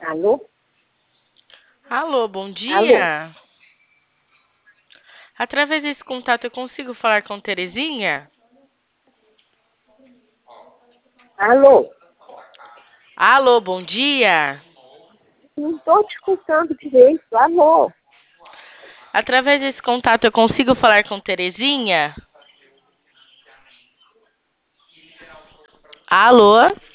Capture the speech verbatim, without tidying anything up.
Alô? Alô, bom Alô? dia. Através desse contato eu consigo falar com Terezinha? Alô? Alô, bom dia. Não estou te escutando direito. Alô? Através desse contato eu consigo falar com Terezinha? Alô?